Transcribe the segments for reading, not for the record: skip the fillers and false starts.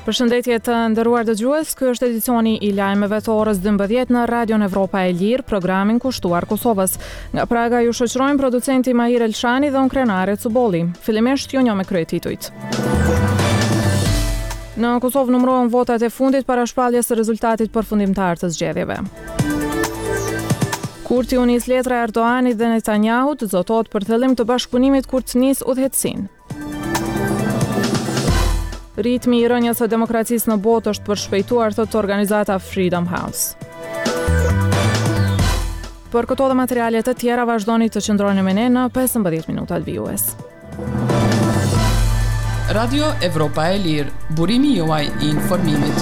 Përshëndetje të nderuar dëgjues, ky është edicioni i lajmeve të orës 12 në Radion Evropa e Lirë, programin kushtuar Kosovës. Nga Praga ju shoqërojmë producenti Mahir Elshani dhe unë krenare Cubolli. Fillimisht ju njoh me kryetitujt. Në Kosovë numërohen votat e fundit para shpalljes së rezultatit përfundimtar të zgjedhjeve. Kurti u nis letra Erdoganit dhe Netanyahut zotohet për thellim të bashkëpunimit kur të nis udhëheqësinë. Ritmi i rënjes së demokracisë në botë është përshpejtuar, thot organizata Freedom House. Për këto dhe materiale të tjera vazhdoni të qëndroni me ne në 15 minutat vijues. Radio Evropa e Lirë, burimi juaj i informimit.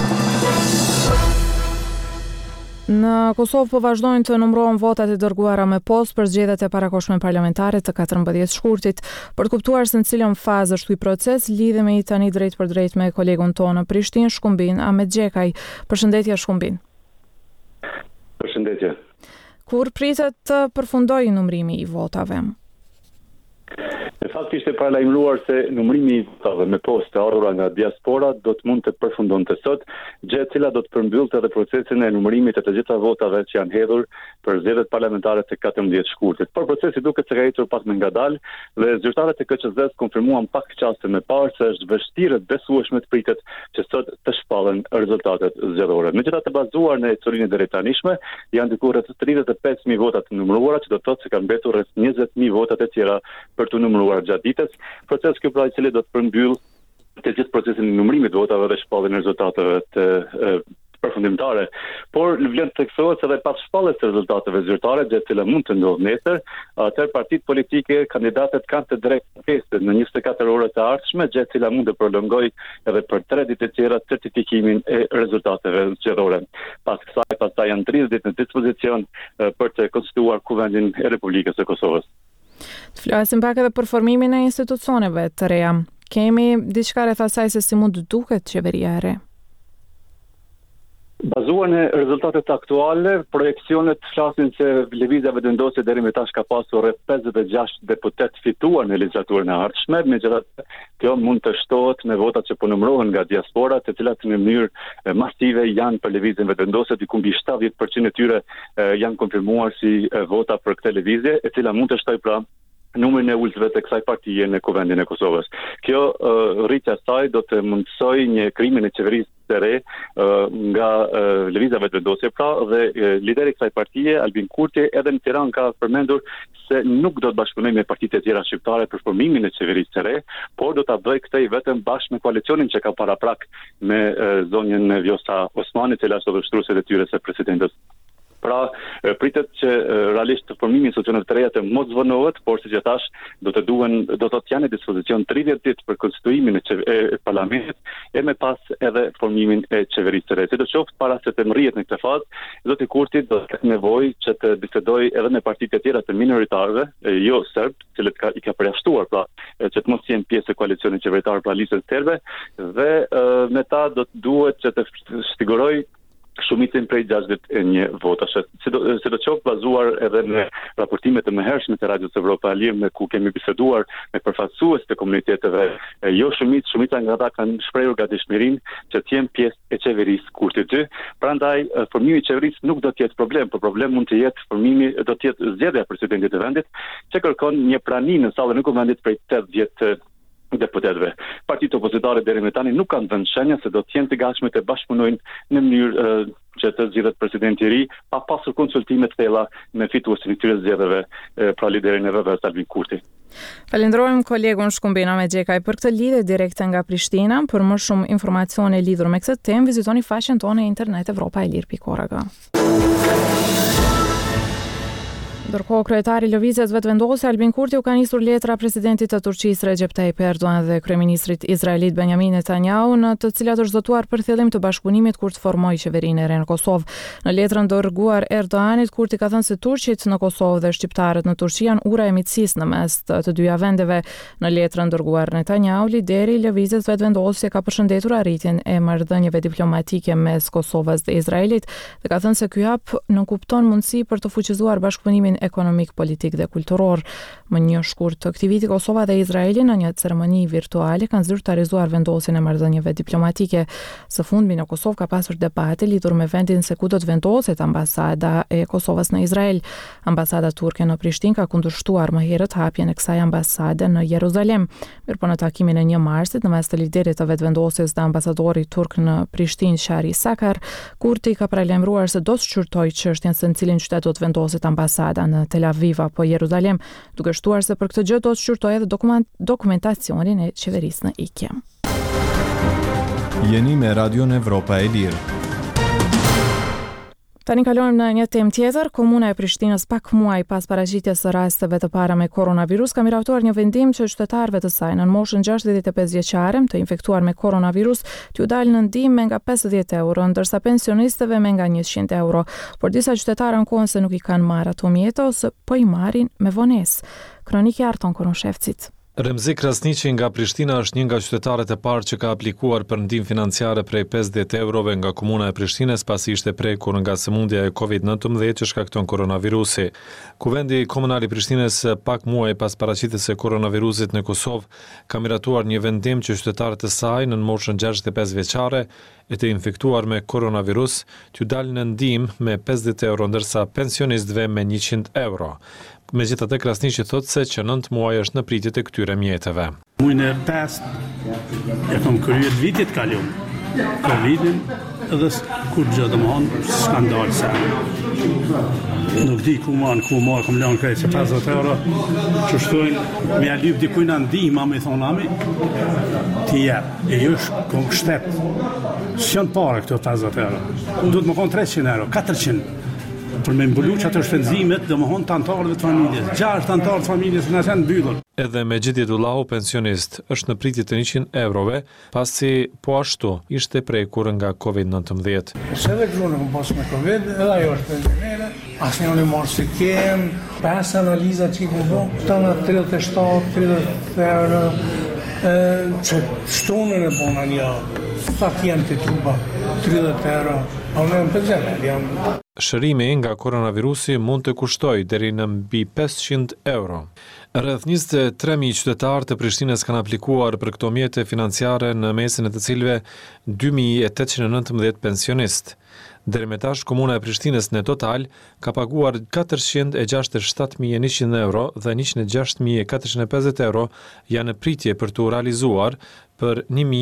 Në Kosovë po vazhdojnë të numërohen votat e dërguara me postë për zgjedhjet e parakohshme parlamentare të 14 shkurtit. Për të kuptuar se në cilën fazë është ky proces, lidhemi tani drejt për drejt me kolegun tonë në Prishtinë, Shkumbin Ahmet Xhekaj. Përshëndetje Shkumbin. Përshëndetje. Kur pritet të përfundojë numërimi i votave? Në fakt ishte paralajmëruar se numërimi i votave me postë të ardhura nga diaspora do të mund të përfundonte sot, gjë e cila do të përmbyllte edhe procesin e numërimit të gjitha votave që janë hedhur për zgjedhjet parlamentare të 14 shkurtit. Por procesi duket se ka ecur pak më ngadalë dhe zyrtarët e KQZ-s konfirmuan pak çaste më parë se është vështirë të besueshme të pritet që sot të shpallen rezultatet zgjedhore. Megjithatë, bazuar në historinë deritanishme, janë diku rreth 35.000 vota të numëruara, që do të thotë se kanë mbetur rreth 20.000 vota të tjera për të numëruar gjatë ditës. Proces ky pra i cili do të përmbyll të gjithë procesin e numërimit të votave dhe shpalljen e rezultateve të përfundimtare. Por vlen të theksohet se edhe pas shpalljes së rezultateve zyrtare, gjë e cila mund të ndodhë nesër, atëherë partitë politike, kandidatët kanë të drejtë në 24 orë të ardhshme, gjë e cila mund të prolongojë edhe për 3 ditë të tjera certifikimin e rezultateve zgjedhore. Pas kësaj, pastaj janë 30 ditë në dispozicion për të konstituar Kuvendin e Republikës së Kosovës. Të flasim pak edhe për formimin e institucioneve të reja. Kemi diçka rreth asaj se si mund të duket qeveria e re? Bazuar në rezultatet aktuale, projekcionet flasin se lëvizja vendosje deri më tash ka pasur rreth 56 deputet fituar në legjislaturën e ardhshme, megjithatë kjo mund të shtohet me votat që po numërohen nga diaspora, të cilat në mënyrë masive janë për lëvizjen vendosje, diku mbi 70% e tyre janë konfirmuar si vota për këtë lëvizje, e cila mund të shtojë pra numrin e ulësve të kësaj partie në Kuvendin e Kosovës. Kjo rritja e saj do të mundsojë një krimin e qeverisë të re nga lëvizja vendosje pra, dhe lideri i kësaj partie, Albin Kurti, edhe në Tiranë ka përmendur se nuk do të bashkëpunojë me partitë e tjera shqiptare për formimin e qeverisë së re, por do ta bëjë këtë vetëm bashkë me koalicionin që ka paraprak me zonjën Vjosa Osmani, që është udhëheqëse e tyre së presidentës. Pra, pritet që realisht formimi i institucioneve të reja të mos zvonohet, por siç e thash, do të janë në dispozicion 30 ditë për konstituimin e parlamentit e më pas edhe formimin e qeverisë së re. Sidoqoftë, para se të mrihet në këtë fazë, zoti Kurti do të ketë nevojë që të bisedojë edhe me partitë e tjera të minoritarëve, jo serb, cilët i ka përjashtuar pra që të mos jenë pjesë e koalicionit qeveritar pra listës serbe, dhe me ta do të duhet që të sigurojë shumicën prej 61 votash. Sidoqoftë bazuar edhe në raportimet e mëhershme të Radios Evropa e Lirë, me ku kemi biseduar me përfaqësues të komuniteteve, jo shumica nga ata kanë shprehur gatishmërinë që të jenë pjesë e qeverisë Kurti 2. Prandaj formimi i qeverisë nuk do të jetë problem, por problem mund të jetë do të jetë zgjedhja e presidentit të vendit, që kërkon një prani në sallën e Kuvendit prej 80 deputetëve. Partitë opozitare deri më tani nuk kanë dhënë shenja se do të jenë të gatshme të bashkëpunojnë në mënyrë që të zgjidhet presidenti i ri, pa pasur konsultime të thella me fituesin e këtyre zgjedhjeve, pra liderin e VV-s Albin Kurti. Falenderojmë kolegun Shkumbin Ahmet Xhekaj për këtë lidhje direkte nga Prishtina. Për më shumë informacione lidhur me këtë temë, vizitoni faqen tonë në internet evropaelir.org. Ndërkohë, kryetari i lëvizjes vetëvendosje Albin Kurti u ka nisur letra presidentit të Turqisë Recep Tayyip Erdogan dhe kryeministrit izraelit Benjamin Netanyahu, në të cilat është zotuar për thellim të bashkëpunimit kur të formojë qeverinë e re në Kosovë. Në letrën dërguar Erdoganit, Kurti ka thënë se turqit në Kosovë dhe shqiptarët në Turqi janë ura e miqësisë në mes të dyja vendeve. Në letrën dërguar Netanyahu, lideri i lëvizjes vetëvendosje ka përshëndetur arritjen e marrëdhënieve diplomatike mes Kosovës dhe Izraelit dhe ka thënë se ky hap nuk kupton mundësi për të fuqizuar bashkëpunimin ekonomik, politik dhe kulturor. Më një shkurt të këtij viti, Kosova dhe Izraeli në një ceremoni virtuale kanë zyrtarizuar vendosjen e marrëdhënieve diplomatike. Së fundmi në Kosovë ka pasur debate lidhur me vendin se ku do të vendoset ambasada e Kosovës në Izrael. Ambasada turke në Prishtinë ka kundërshtuar më herët hapjen e kësaj ambasade në Jeruzalem. Mirëpo në takimin e 1 marsit në mes të liderit të vetëvendosjes dhe ambasadorit turk në Prishtinë, Shari Sakar, Kurti ka paralajmëruar se do të shqyrtojë çështjen se në cilin qytet do të vendoset ambasada, në Tel Aviv apo Jeruzalem, duke shtuar se për këtë gjë do të shqyrtojë edhe dokumentacionin e qeverisë në ikje. Jeni me Radion Evropa e Lirë. Tani kalojmë në një temë tjetër. Komuna e Prishtinës pak muaj pas paraqitjes së rasteve të para me koronavirus ka miratuar një vendim që qytetarëve të saj në moshën 65 vjeçare të infektuar me koronavirus t'ju dalë në ndihmë nga 50 euro, ndërsa pensionistëve me nga 100 euro. Por disa qytetarë ankohen se nuk i kanë marrë ato mjete ose po i marrin me vonesë. Kroniki e Arton Konoshevcit. Remzi Krasniqi nga Prishtina është një nga qytetarët e parë që ka aplikuar për ndihmë financiare prej 50 eurove nga Komuna e Prishtinës pasi ishte prekur nga sëmundja e COVID-19 që shkakton koronavirusi. Kuvendi Komunal i Prishtinës pak muaj pas paraqitjes së koronavirusit në Kosovë ka miratuar një vendim që qytetarët e saj në moshën 65 vjeçare e të infektuar me koronavirus t'ju dalë në ndihmë me 50 euro, ndërsa pensionistëve me 100 euro. Megjithatë, Krasniqi thotë se që 9 muaj është në pritje të këtyre mjeteve. Muajin e 5 e kam kryer vitit kalum. Covidin edhe kur gjë domthon skandal sa. Nuk di ku kam lënë krejt se 50 euro që shtojnë me alyp dikujt na ndihmë, më thonami ti jep. E jo kom shtet. S'janë para këto 50 euro. Duhet më kon 300 euro, 400 për me mbulu që ato shpenzimet, domthon të antarëve të familjes. 6 antarë të familjes na janë mbyllur. Edhe Mejidi Dullahu, pensionist, është në pritje të 100 eurove, pasi po ashtu ishte prekur nga COVID-19. Se edhe grunë më pas me COVID, edhe ajo është pensionere, asnjë një morë se kem, 5 analiza që i këmë të në 37-30 euro, që shtunën e bona një, sa t'jem të truba, 30 euro, a unë e më pensioner, jam. Shërimi nga koronavirusi mund të kushtoj deri në mbi 500 euro. Rreth 23.000 qytetarë të Prishtinës kanë aplikuar për këto mjete financiare, në mesin e të cilëve 2.819 pensionistë. Deri me tash, Komuna e Prishtinës në total ka paguar 467.100 euro dhe 106.450 euro janë në pritje për të realizuar për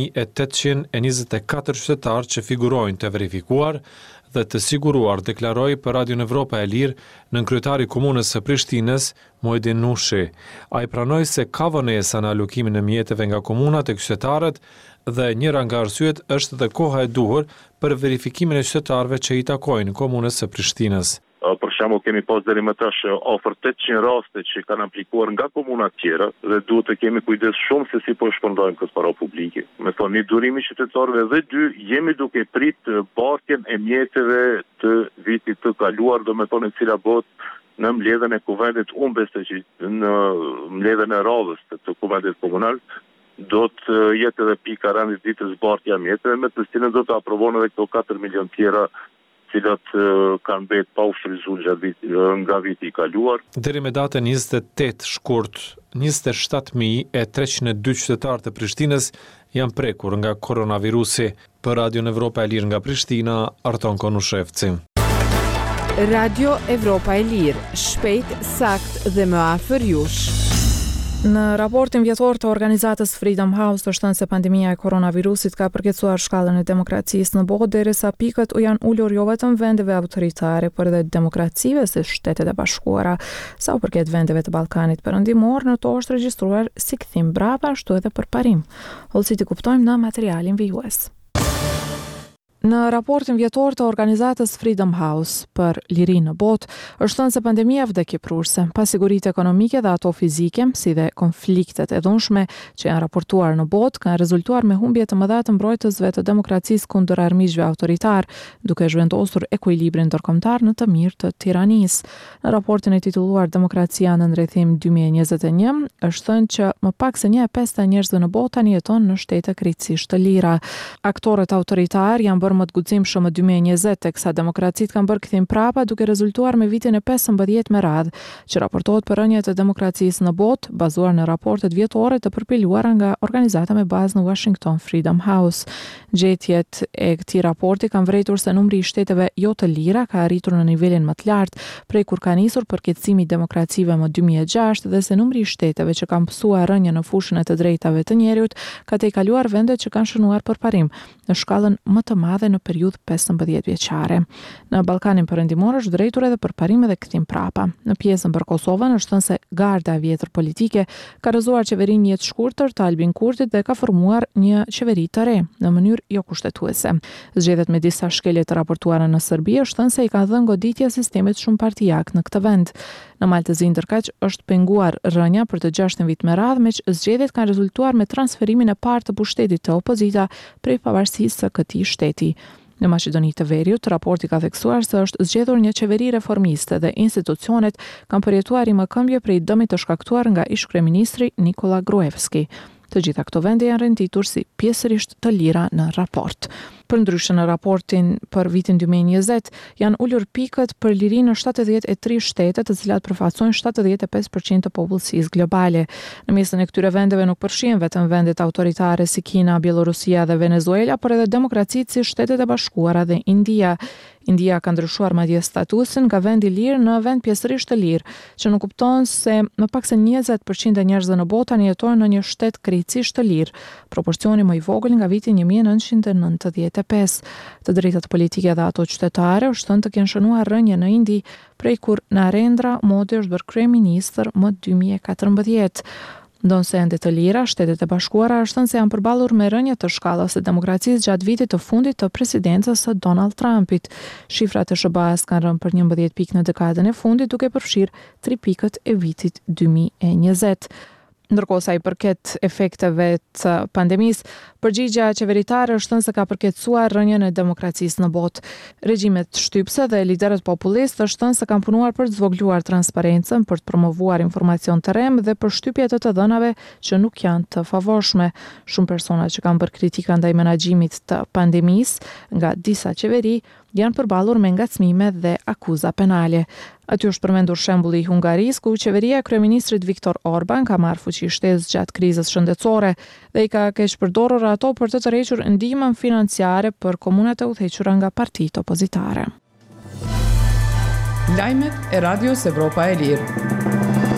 1.824 qytetarë që figurojnë të verifikuar dhe të siguruar, deklaroi për Radion Evropa e Lirë nënkryetari i Komunës së Prishtinës, Muhedin Nushi. Ai pranoi se ka vonesa në alokimin e mjeteve nga komuna tek qytetarët dhe njëra nga arsyet është dhe koha e duhur për verifikimin e qytetarëve që i takojnë Komunës së Prishtinës. Për shembull, kemi pas deri më tash afër 800 raste që kanë aplikuar nga komuna të tjera dhe duhet të kemi kujdes shumë se si po shpërndajmë këtë para publike. Me thonë, një durimi qytetarëve dhe 2, jemi duke prit bartjen e mjeteve të vitit të kaluar, do me thonë e cila bëhet në mbledhjen e kuvendit humbeste që në mbledhjen e radhës të kuvendit komunal do të jetë edhe pika rëndit ditës bartja mjeteve, me të cilën do të aprovon edhe këto 4 milion tjera cilat kanë bet pa u shfryzuar nga viti i kaluar. Deri me datën 28 shkurt, 27.302 qytetarë të Prishtinës janë prekur nga koronavirusi. Për Radion Evropa e Lirë nga Prishtina, Arton Konushevci. Radio Evropa e Lirë, shpejt, sakt dhe më afër jush. Në raportin vjetor të organizatës Freedom House është thënë se pandemia e koronavirusit ka përkecuar shkallën e demokracisë në botë, derisa pikët u janë ulur jo vetëm vendeve autoritare, por edhe demokracive si Shtetet e Bashkuara. Sa u përket vendeve të Ballkanit Perëndimor, në to është regjistruar si kthim brapa, ashtu edhe përparim. Hollësi të kuptojmë në materialin vijues. Në raportin vjetor të organizatës Freedom House për lirinë në botë, është thënë se pandemia vdekjepruese, pasiguritë ekonomike dhe ato fizike, si dhe konfliktet e dhunshme që janë raportuar në botë, kanë rezultuar me humbje të mëdha të mbrojtësve të demokracisë kundër armiqve autoritar, duke zhvendosur ekuilibrin ndërkombëtar në të mirë të tiranisë. Në raportin e titulluar Demokracia në ndërthim 2021, është thënë që më pak se 1/5 e njerëzve në botë tani jeton në shtete krejtësisht të lira. Aktorët autoritar janë bërë më të guximshëm në 2020, teksa demokracitë kanë bërë kthim prapa duke rezultuar me vitin e 15 me radhë, që raportohet për rënje të demokracisë në botë, bazuar në raportet vjetore të përpiluara nga organizata me bazë në Washington Freedom House. Gjetjet e këtij raporti kanë vërejtur se numri i shteteve jo të lira ka arritur në nivelin më të lartë prej kur ka nisur përkeqësimi i demokracive më 2006 dhe se numri i shteteve që kanë pësuar rënje në fushën e të drejtave të njerëzit ka tejkaluar vendet që kanë shënuar përparim në shkallën më të madhe në periudhë 15 vjeçare. Në Ballkanin Perëndimor është drejtur edhe përparim edhe kthim prapa. Në pjesën për Kosovën është thënë se garda e vjetër politike ka rrëzuar qeverinë një të shkurtër të Albin Kurtit dhe ka formuar një qeveri të re në mënyrë jo kushtetuese. Zgjedhjet me disa shkelje të raportuara në Serbi është thënë se i kanë dhënë goditje sistemit shumëpartijak në këtë vend. Në Maltëzi ndërkaq është penguar rënja për të 6 vit me radhë, me që zgjedhjet kanë rezultuar me transferimin e parë të pushtetit të opozita prej pavarësisë së këtij shteti. Në Maqedoni të Veriut, raporti ka theksuar se është zgjedhur një qeveri reformiste dhe institucionet kanë përjetuar imakëmbje prej dëmit të shkaktuar nga ish-kryeministri Nikola Gruevski. Të gjitha këto vende janë renditur si pjesërisht të lira në raport. Përndryshe në raportin për vitin 2020 janë ulur pikët për lirinë në 73 shtete, të cilat përfaqësojnë 75% të popullsisë globale. Në mesën e këtyre vendeve nuk përfshihen vetëm vendet autoritare si Kina, Bielorusia dhe Venezuela, por edhe demokracitë si Shtetet e Bashkuara dhe India. India ka ndryshuar madje statusin nga vend i lirë në vend pjesërisht të lirë, që nuk kupton se më pak se 20% e njerëzve në botë tani jetojnë në një shtet krejtësisht të lirë, proporcioni më i vogël nga viti 1995. Të drejtat politike dhe ato qytetare është thënë të kenë shënuar rënje në Indi prej kur Narendra Modi është bërë kryeministër më 2014. Ndonse ende të lira, Shtetet e Bashkuara është thënë se janë përballur me rënje të shkallës së demokracisë gjatë vitit të fundit të presidencës së Donald Trumpit. Shifrat e SBA-s kanë rënë për 11 pikë në dekadën e fundit, duke përfshirë 3 pikët e vitit 2020. Ndërkohë sa i përket efekteve të pandemisë, përgjigjja qeveritare është thënë se ka përkeqësuar rënjen e demokracisë në botë. Regjimet shtypse dhe liderët populistë është thënë se kanë punuar për të zvogëluar transparencën, për të promovuar informacion të rrem dhe për shtypje të dhënave që nuk janë të favorshme. Shumë persona që kanë bërë kritika ndaj menaxhimit të pandemisë nga disa qeveri janë përballur me ngacmime dhe akuza penale. Aty është përmendur shembulli i Hungarisë, ku qeveria e kryeministrit Viktor Orban ka marrë fuqi shtesë gjatë krizës shëndetësore dhe i ka keq përdorur ato për të tërhequr ndihmën financiare për komunat e udhëhequra nga partitë opozitare. Lajmet e Radios Evropa e Lirë.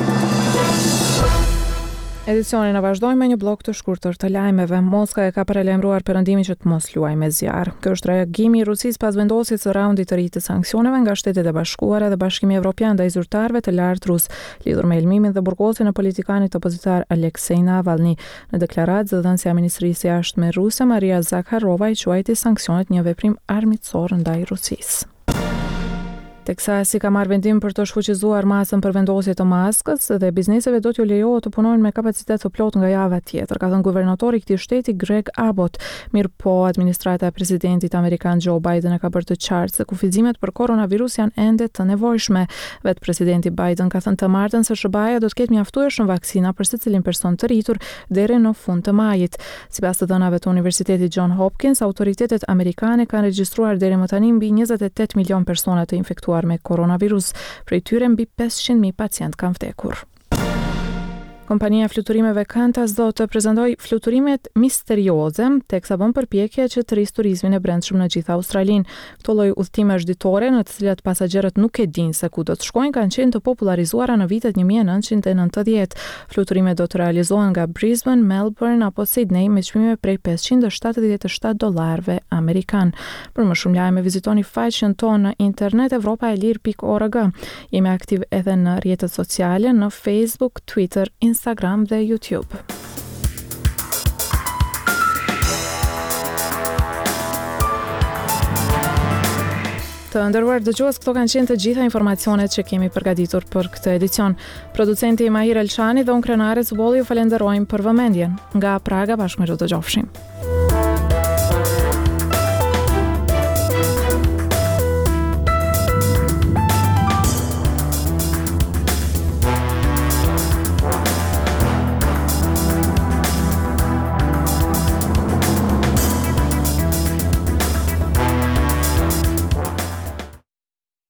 Edicionin e vazhdojmë me një blok të shkurtër të lajmeve. Moska e ka paralajmëruar perëndimin që të mos luajë me zjarr. Kjo është reagimi i Rusisë pas vendosjes së raundit të ri të sanksioneve nga Shtetet e Bashkuara dhe Bashkimi Evropian ndaj zyrtarëve të lartë rus, lidhur me lëmimin dhe burgosin e politikanit opozitar Aleksej Navalny. Në deklaratë, zëdhënësja e Ministrisë së Jashtme ruse Maria Zakharova i quajti sanksionet një veprim armiqësor ndaj Rusisë. Teksa si ka marrë vendim për të shfuqizuar masën për vendosje të maskës dhe bizneseve do t'ju lejohet të punojnë me kapacitet të plot nga java tjetër, ka thënë guvernatori i këtij shteti Greg Abbott. Mirë po, administrata e presidentit amerikan Joe Biden e ka bërë të qartë se kufizimet për koronavirus janë ende të nevojshme. Vetë presidenti Biden ka thënë të martën se SBA-ja do të ketë mjaftueshëm vaksina për secilin person të rritur deri në fund të majit. Sipas të dhënave të Universitetit John Hopkins, autoritetet amerikane kanë regjistruar deri më tani mbi 28 milion persona të infektuar me koronavirus, prej tyre mbi 500.000 pacient kanë vdekur. Kompania fluturimeve Qantas do të prezantoj fluturimet misterioze, teksa bën përpjekje që të rrisë turizmin e brendshëm në gjithë Australinë. Këto lloj udhëtimesh ditore në të cilat pasagerët nuk e dinë se ku do të shkojnë kanë qenë të popularizuara në vitet 1990. Fluturimet do të realizohen nga Brisbane, Melbourne apo Sydney me çmime prej $577 amerikan. Për më shumë lajme vizitoni faqen tonë në internet europaelir.org. Jemi aktiv edhe në rrjetet sociale në Facebook, Twitter, Instagram dhe YouTube. Të nderuar dëgjues, këto kanë qenë të gjitha informacionet që kemi përgatitur për këtë edicion. Producenti Mahir Elçani dhe unë krenare Zuboli ju falenderojmë për vëmendjen. Nga Praga bashkë me të dëgjofshim.